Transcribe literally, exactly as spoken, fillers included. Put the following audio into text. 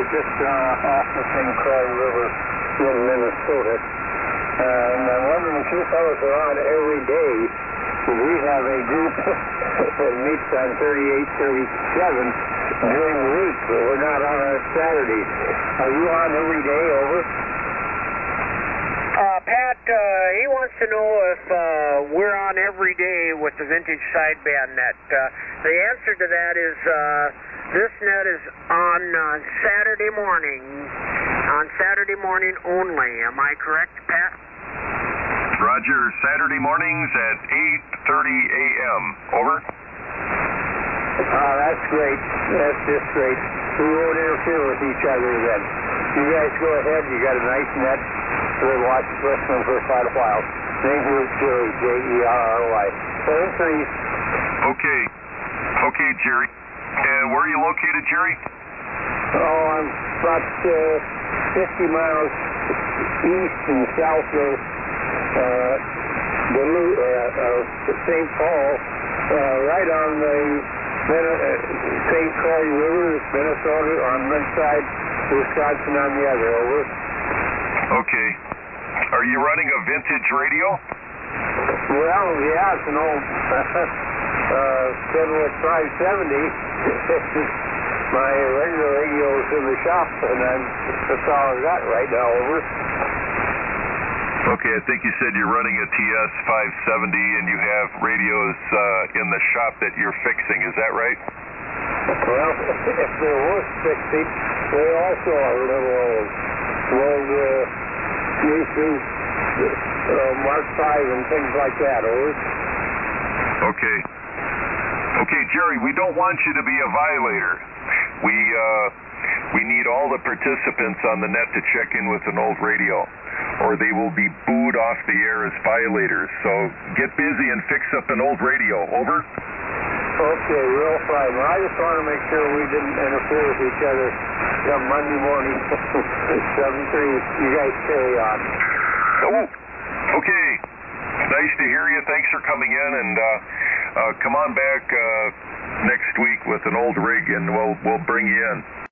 just uh, off the Saint Croix River in Minnesota. Uh, and I'm wondering if you fellows are on every day. We have a group that meets on thirty-eight thirty-seven during the week, but we're not on our Saturdays. Are you on every day, over? Uh, Pat, uh, he wants to know if uh, we're on every day with the Vintage Sideband net. Uh, the answer to that is uh, this net is on uh, Saturday morning, on Saturday morning only. Am I correct, Pat? Roger, Saturday mornings at eight thirty a m Over. Oh, that's great. That's just great. We won't interfere with each other then. You guys go ahead. You got a nice net. We'll watch listening for quite a while. Thank you, Jerry, J E R R Y. Seven three. Okay. Okay, Jerry. And where are you located, Jerry? Oh, I'm about uh, fifty miles east and south of uh, Duluth, uh, uh, Saint Paul, uh, right on the Saint Croix River, Minnesota on one side, Wisconsin on the other. Over. Okay. Are you running a vintage radio? Well, yeah, it's an old uh, Kenwood five seventy. My regular radio's in the shop, and I'm, that's all I got right now. Over. Okay, I think you said you're running a T S five seventy, and you have radios uh, in the shop that you're fixing. Is that right? Well, if they're worth fixing, they also are a little old. Old uh, U C uh, Mark five and things like that. Over. Okay. Okay, Jerry, we don't want you to be a violator. We uh, we need all the participants on the net to check in with an old radio, or they will be booed off the air as violators. So get busy and fix up an old radio. Over. Okay, real fine. Well, I just want to make sure we didn't interfere with each other come Monday morning. seven three. You guys carry on. Oh, okay. Nice to hear you. Thanks for coming in, and uh, uh, come on back uh, next week with an old rig, and we'll we'll bring you in.